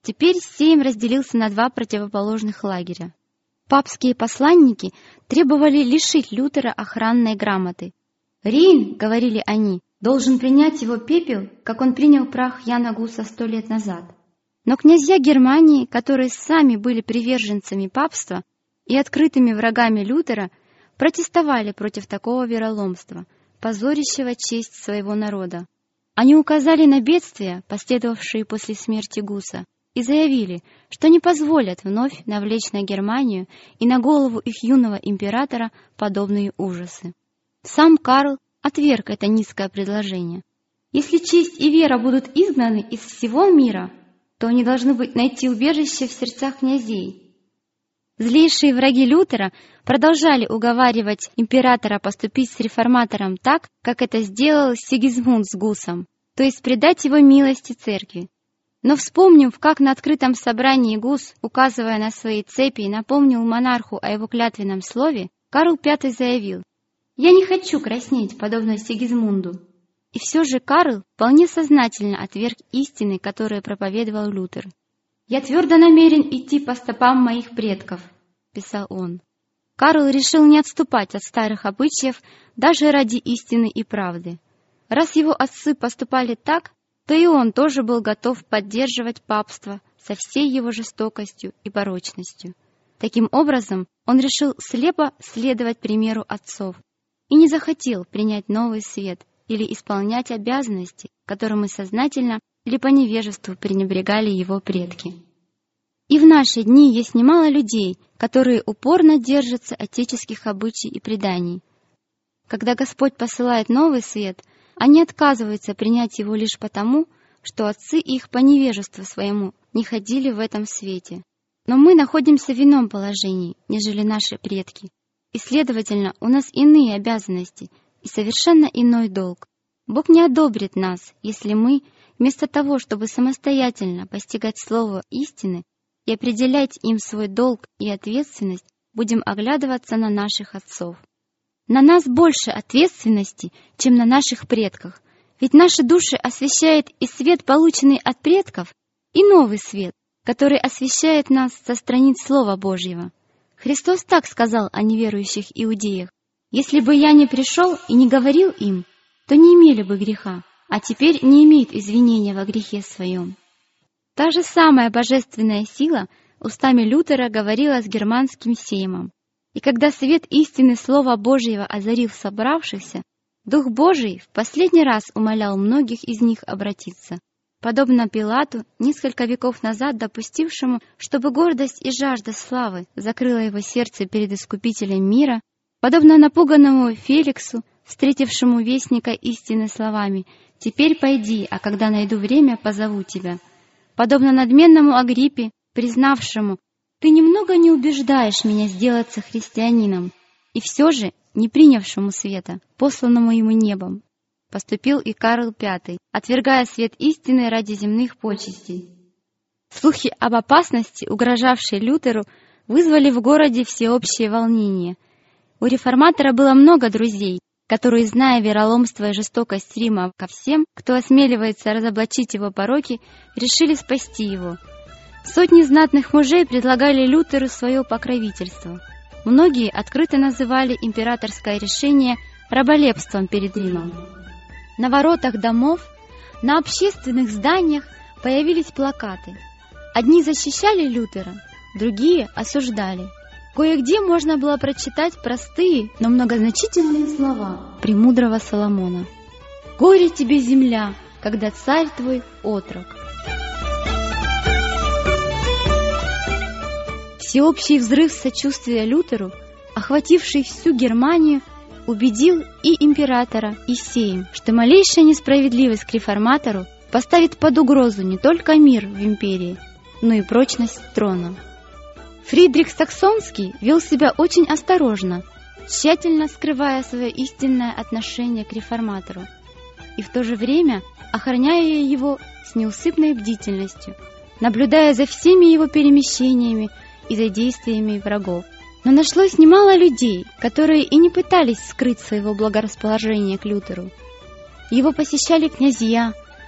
Теперь Сейм разделился на два противоположных лагеря. Папские посланники требовали лишить Лютера охранной грамоты. «Рейн, — говорили они, — должен принять его пепел, как он принял прах Яна Гуса 100 лет назад». Но князья Германии, которые сами были приверженцами папства и открытыми врагами Лютера, протестовали против такого вероломства, позорящего честь своего народа. Они указали на бедствия, последовавшие после смерти Гуса, и заявили, что не позволят вновь навлечь на Германию и на голову их юного императора подобные ужасы. Сам Карл отверг это низкое предложение. Если честь и вера будут изгнаны из всего мира, то они должны найти убежище в сердцах князей. Злейшие враги Лютера продолжали уговаривать императора поступить с реформатором так, как это сделал Сигизмунд с Гусом, то есть предать его милости церкви. Но вспомнив, как на открытом собрании Гус, указывая на свои цепи, напомнил монарху о его клятвенном слове, Карл V заявил: «Я не хочу краснеть, подобно Сигизмунду». И все же Карл вполне сознательно отверг истины, которые проповедовал Лютер. «Я твердо намерен идти по стопам моих предков», — писал он. Карл решил не отступать от старых обычаев даже ради истины и правды. Раз его отцы поступали так, то и он тоже был готов поддерживать папство со всей его жестокостью и порочностью. Таким образом, он решил слепо следовать примеру отцов и не захотел принять новый свет или исполнять обязанности, которыми сознательно или по невежеству пренебрегали его предки. И в наши дни есть немало людей, которые упорно держатся отеческих обычаев и преданий. Когда Господь посылает новый свет, они отказываются принять его лишь потому, что отцы их по невежеству своему не ходили в этом свете. Но мы находимся в ином положении, нежели наши предки, и, следовательно, у нас иные обязанности и совершенно иной долг. Бог не одобрит нас, если мы, вместо того, чтобы самостоятельно постигать слово истины и определять им свой долг и ответственность, будем оглядываться на наших отцов. На нас больше ответственности, чем на наших предках, ведь наши души освещает и свет, полученный от предков, и новый свет, который освещает нас со страниц Слова Божьего. Христос так сказал о неверующих иудеях: «Если бы я не пришел и не говорил им, то не имели бы греха, а теперь не имеют извинения во грехе своем». Та же самая божественная сила устами Лютера говорила с германским сеймом. И когда свет истины Слова Божьего озарил собравшихся, Дух Божий в последний раз умолял многих из них обратиться, подобно Пилату, несколько веков назад допустившему, чтобы гордость и жажда славы закрыла его сердце перед Искупителем мира, подобно напуганному Феликсу, встретившему вестника истины словами: «Теперь пойди, а когда найду время, позову тебя», подобно надменному Агриппе, признавшему: «Ты немного не убеждаешь меня сделаться христианином», и все же не принявшему света, посланному ему небом, поступил и Карл V, отвергая свет истины ради земных почестей. Слухи об опасности, угрожавшей Лютеру, вызвали в городе всеобщее волнение. У реформатора было много друзей, которые, зная вероломство и жестокость Рима ко всем, кто осмеливается разоблачить его пороки, решили спасти его. Сотни знатных мужей предлагали Лютеру свое покровительство. Многие открыто называли императорское решение раболепством перед Римом. На воротах домов, на общественных зданиях появились плакаты. Одни защищали Лютера, другие осуждали. Кое-где можно было прочитать простые, но многозначительные слова премудрого Соломона: «Горе тебе, земля, когда царь твой отрок». Всеобщий взрыв сочувствия Лютеру, охвативший всю Германию, убедил и императора, и сейм, что малейшая несправедливость к реформатору поставит под угрозу не только мир в империи, но и прочность трона. Фридрих Саксонский вел себя очень осторожно, тщательно скрывая свое истинное отношение к реформатору, и в то же время охраняя его с неусыпной бдительностью, наблюдая за всеми его перемещениями и за действиями врагов. Но нашлось немало людей, которые и не пытались скрыть своего благорасположения к Лютеру. Его посещали князья,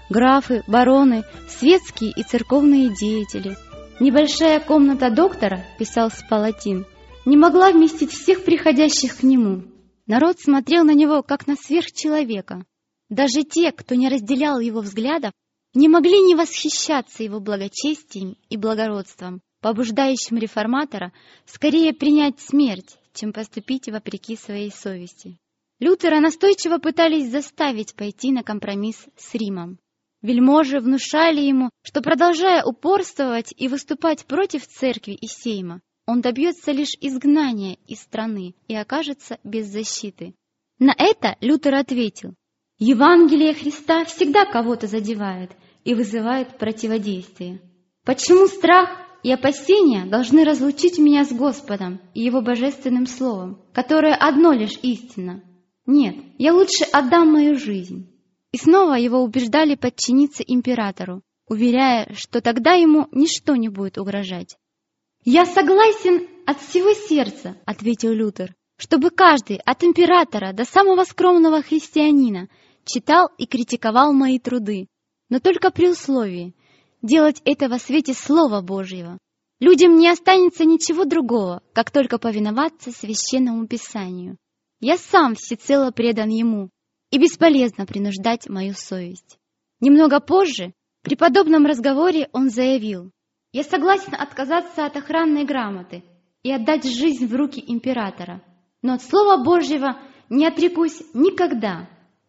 графы, бароны, светские и церковные деятели. Небольшая комната доктора, писал Спалатин, не могла вместить всех приходящих к нему. Народ смотрел на него, как на сверхчеловека. Даже те, кто не разделял его взглядов, не могли не восхищаться его благочестием и благородством, побуждающим реформатора скорее принять смерть, чем поступить вопреки своей совести. Лютера настойчиво пытались заставить пойти на компромисс с Римом. Вельможи внушали ему, что, продолжая упорствовать и выступать против церкви и сейма, он добьется лишь изгнания из страны и окажется без защиты. На это Лютер ответил: «Евангелие Христа всегда кого-то задевает и вызывает противодействие. Почему страх и опасения должны разлучить меня с Господом и Его божественным Словом, которое одно лишь истина? Нет, я лучше отдам мою жизнь». И снова его убеждали подчиниться императору, уверяя, что тогда ему ничто не будет угрожать. «Я согласен от всего сердца», — ответил Лютер, «чтобы каждый, от императора до самого скромного христианина, читал и критиковал мои труды, но только при условии делать это во свете Слова Божьего. Людям не останется ничего другого, как только повиноваться Священному Писанию. Я сам всецело предан ему, и бесполезно принуждать мою совесть». Немного позже, при подобном разговоре, он заявил: «Я согласен отказаться от охранной грамоты и отдать жизнь в руки императора, но от Слова Божьего не отрекусь никогда».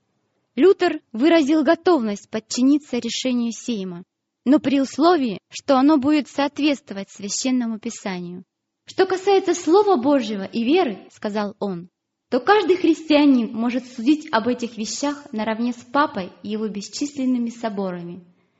Лютер выразил готовность подчиниться решению сейма, но при условии, что оно будет соответствовать Священному Писанию. «Что касается Слова Божьего и веры, — сказал он, — то каждый христианин может судить об этих вещах наравне с папой и его бесчисленными соборами».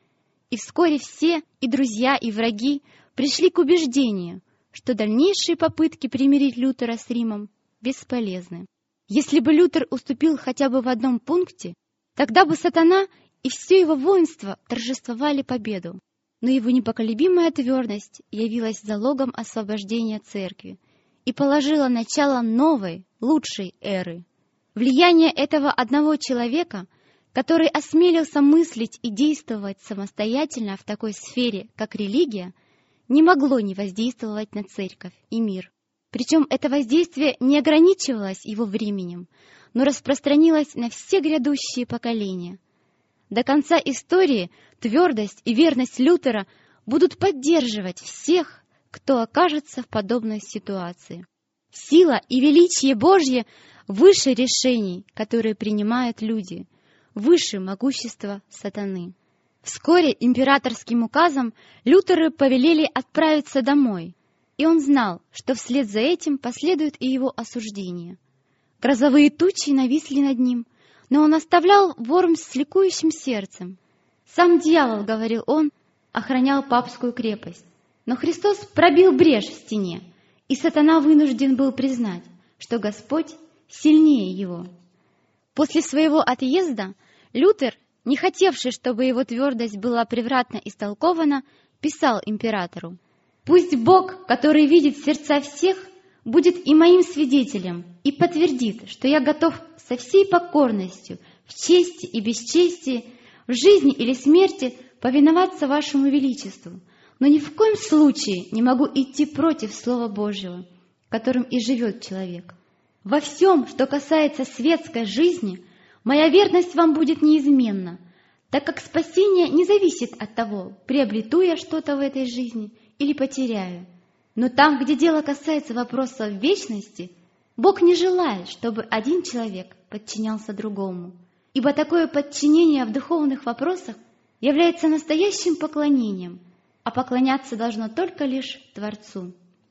И вскоре все, и друзья, и враги, пришли к убеждению, что дальнейшие попытки примирить Лютера с Римом бесполезны. Если бы Лютер уступил хотя бы в одном пункте, тогда бы сатана и все его воинство торжествовали победу. Но его непоколебимая твердость явилась залогом освобождения церкви и положила начало новой, лучшей эры. Влияние этого одного человека, который осмелился мыслить и действовать самостоятельно в такой сфере, как религия, не могло не воздействовать на церковь и мир. Причем это воздействие не ограничивалось его временем, но распространилось на все грядущие поколения. До конца истории твердость и верность Лютера будут поддерживать всех, кто окажется в подобной ситуации. Сила и величие Божье выше решений, которые принимают люди, выше могущества сатаны. Вскоре императорским указом Лютеру повелели отправиться домой, и он знал, что вслед за этим последует и его осуждение. Грозовые тучи нависли над ним, но он оставлял Вормс с ликующим сердцем. «Сам дьявол, — говорил он, — охранял папскую крепость, но Христос пробил брешь в стене, и сатана вынужден был признать, что Господь сильнее его». После своего отъезда Лютер, не хотевший, чтобы его твердость была превратно истолкована, писал императору: «Пусть Бог, который видит сердца всех, будет и моим свидетелем и подтвердит, что я готов со всей покорностью, в чести и бесчестии, в жизни или смерти повиноваться вашему величеству, но ни в коем случае не могу идти против Слова Божьего, которым и живет человек. Во всем, что касается светской жизни, моя верность вам будет неизменна, так как спасение не зависит от того, приобрету я что-то в этой жизни или потеряю. Но там, где дело касается вопросов вечности, Бог не желает, чтобы один человек подчинялся другому, ибо такое подчинение в духовных вопросах является настоящим поклонением, а поклоняться должно только лишь Творцу».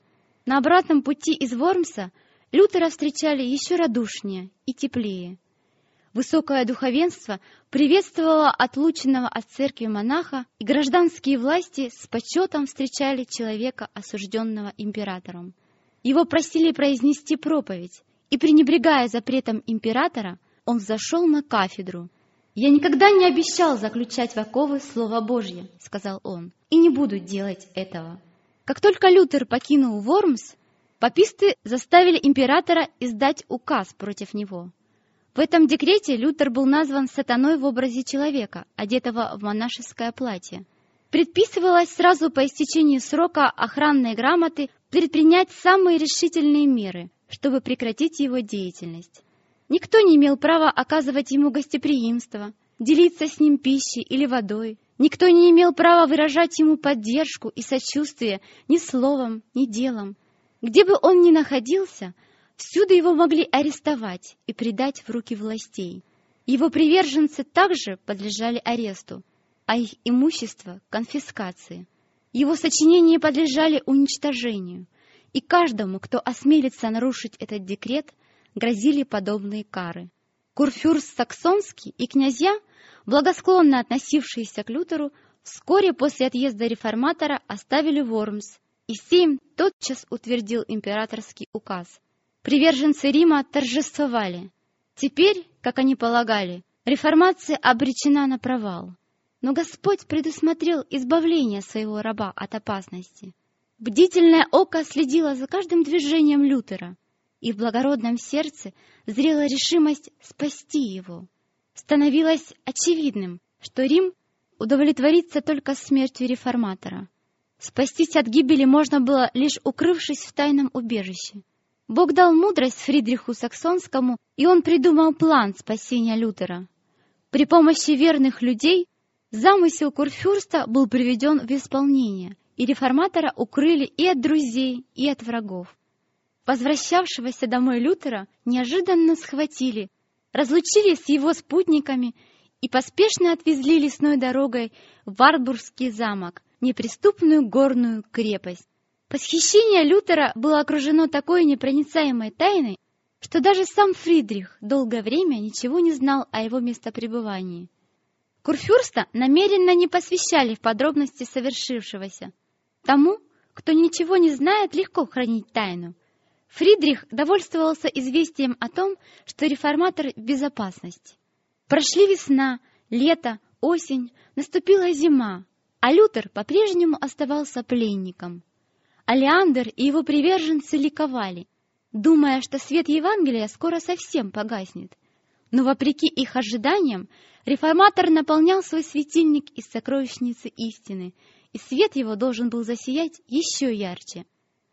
На обратном пути из Вормса Лютера встречали еще радушнее и теплее. Высокое духовенство приветствовало отлученного от церкви монаха, и гражданские власти с почетом встречали человека, осужденного императором. Его просили произнести проповедь, и, пренебрегая запретом императора, он взошел на кафедру. «Я никогда не обещал заключать в оковы Слово Божье, — сказал он, — и не буду делать этого». Как только Лютер покинул Вормс, паписты заставили императора издать указ против него. В этом декрете Лютер был назван сатаной в образе человека, одетого в монашеское платье. Предписывалось сразу по истечении срока охранной грамоты предпринять самые решительные меры, чтобы прекратить его деятельность. Никто не имел права оказывать ему гостеприимство, делиться с ним пищей или водой. Никто не имел права выражать ему поддержку и сочувствие ни словом, ни делом. Где бы он ни находился, всюду его могли арестовать и предать в руки властей. Его приверженцы также подлежали аресту, а их имущество — конфискации. Его сочинения подлежали уничтожению, и каждому, кто осмелится нарушить этот декрет, грозили подобные кары. Курфюрст Саксонский и князья, благосклонно относившиеся к Лютеру, вскоре после отъезда реформатора оставили Вормс, и Сейм тотчас утвердил императорский указ. Приверженцы Рима торжествовали. Теперь, как они полагали, реформация обречена на провал. Но Господь предусмотрел избавление своего раба от опасности. Бдительное око следило за каждым движением Лютера, и в благородном сердце зрела решимость спасти его. Становилось очевидным, что Рим удовлетворится только смертью реформатора. Спастись от гибели можно было, лишь укрывшись в тайном убежище. Бог дал мудрость Фридриху Саксонскому, и он придумал план спасения Лютера. При помощи верных людей замысел курфюрста был приведен в исполнение, и реформатора укрыли и от друзей, и от врагов. Возвращавшегося домой Лютера неожиданно схватили, разлучили с его спутниками и поспешно отвезли лесной дорогой в Варбургский замок, неприступную горную крепость. Похищение Лютера было окружено такой непроницаемой тайной, что даже сам Фридрих долгое время ничего не знал о его местопребывании. Курфюрста намеренно не посвящали в подробности совершившегося. Тому, кто ничего не знает, легко хранить тайну. Фридрих довольствовался известием о том, что реформатор в безопасности. Прошли весна, лето, осень, наступила зима, а Лютер по-прежнему оставался пленником. Алеандр и его приверженцы ликовали, думая, что свет Евангелия скоро совсем погаснет. Но, вопреки их ожиданиям, реформатор наполнял свой светильник из сокровищницы истины, и свет его должен был засиять еще ярче.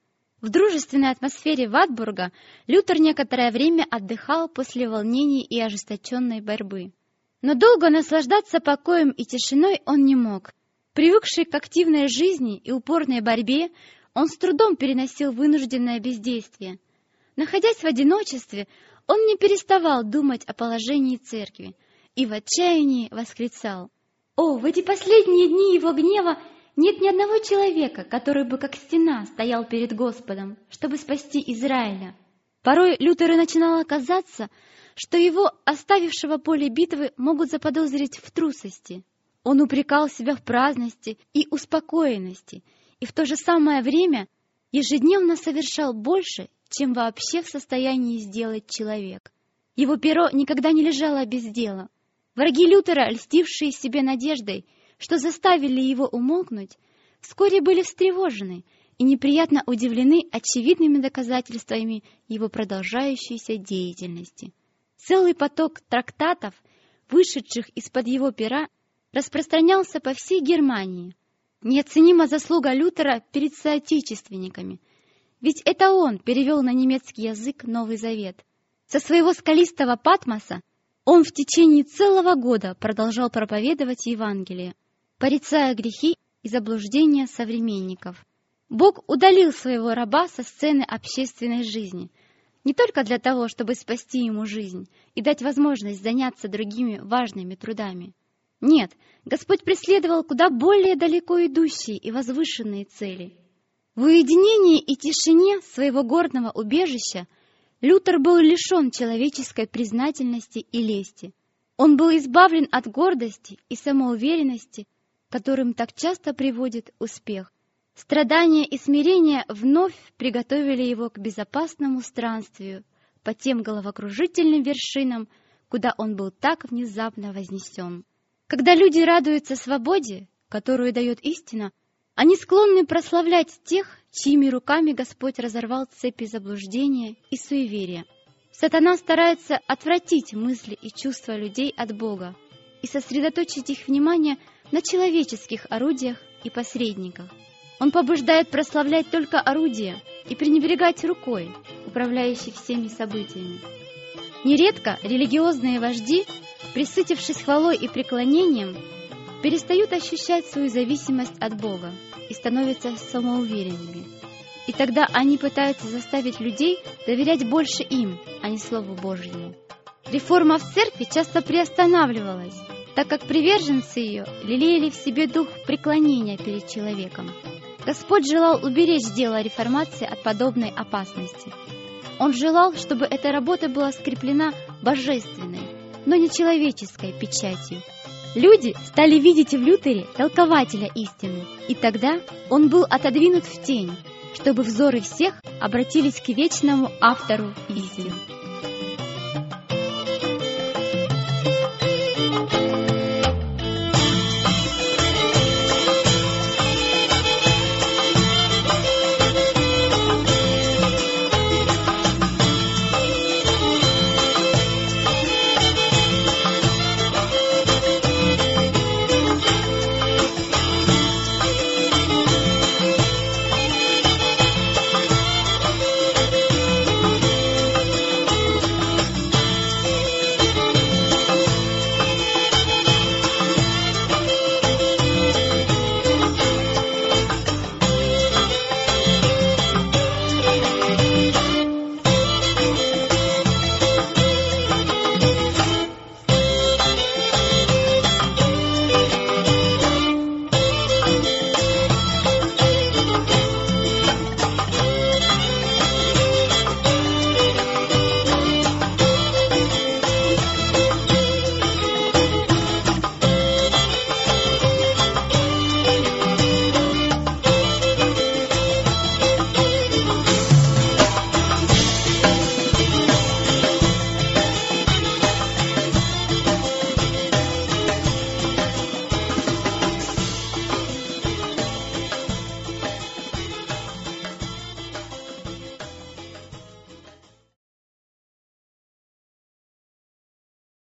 В дружественной атмосфере Ватбурга Лютер некоторое время отдыхал после волнений и ожесточенной борьбы. Но долго наслаждаться покоем и тишиной он не мог. Привыкший к активной жизни и упорной борьбе, он с трудом переносил вынужденное бездействие. Находясь в одиночестве, он не переставал думать о положении церкви и в отчаянии восклицал: «О, в эти последние дни его гнева нет ни одного человека, который бы как стена стоял перед Господом, чтобы спасти Израиля». Порой Лютеру начинало казаться, что его, оставившего поле битвы, могут заподозрить в трусости. Он упрекал себя в праздности и успокоенности, и в то же самое время ежедневно совершал больше, чем вообще в состоянии сделать человек. Его перо никогда не лежало без дела. Враги Лютера, льстившие себе надеждой, что заставили его умолкнуть, вскоре были встревожены и неприятно удивлены очевидными доказательствами его продолжающейся деятельности. Целый поток трактатов, вышедших из-под его пера, распространялся по всей Германии. Неоценима заслуга Лютера перед соотечественниками, ведь это он перевел на немецкий язык Новый Завет. Со своего скалистого Патмоса он в течение целого года продолжал проповедовать Евангелие, порицая грехи и заблуждения современников. Бог удалил своего раба со сцены общественной жизни, не только для того, чтобы спасти ему жизнь и дать возможность заняться другими важными трудами. Нет, Господь преследовал куда более далеко идущие и возвышенные цели. В уединении и тишине своего горного убежища Лютер был лишен человеческой признательности и лести. Он был избавлен от гордости и самоуверенности, которым так часто приводит успех. Страдания и смирение вновь приготовили его к безопасному странствию по тем головокружительным вершинам, куда он был так внезапно вознесен. Когда люди радуются свободе, которую дает истина, они склонны прославлять тех, чьими руками Господь разорвал цепи заблуждения и суеверия. Сатана старается отвратить мысли и чувства людей от Бога и сосредоточить их внимание на человеческих орудиях и посредниках. Он побуждает прославлять только орудия и пренебрегать рукой, управляющей всеми событиями. Нередко религиозные вожди, пресытившись хвалой и преклонением, перестают ощущать свою зависимость от Бога и становятся самоуверенными. И тогда они пытаются заставить людей доверять больше им, а не Слову Божьему. Реформа в церкви часто приостанавливалась, так как приверженцы ее лелеяли в себе дух преклонения перед человеком. Господь желал уберечь дело реформации от подобной опасности. Он желал, чтобы эта работа была скреплена божественной, но не человеческой печатью. Люди стали видеть в Лютере толкователя истины, и тогда он был отодвинут в тень, чтобы взоры всех обратились к вечному автору истины.